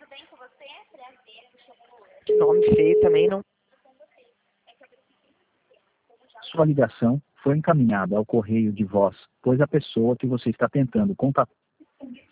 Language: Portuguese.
Que nome feio também, não. Sua ligação foi encaminhada ao correio de voz, pois a pessoa que você está tentando contatar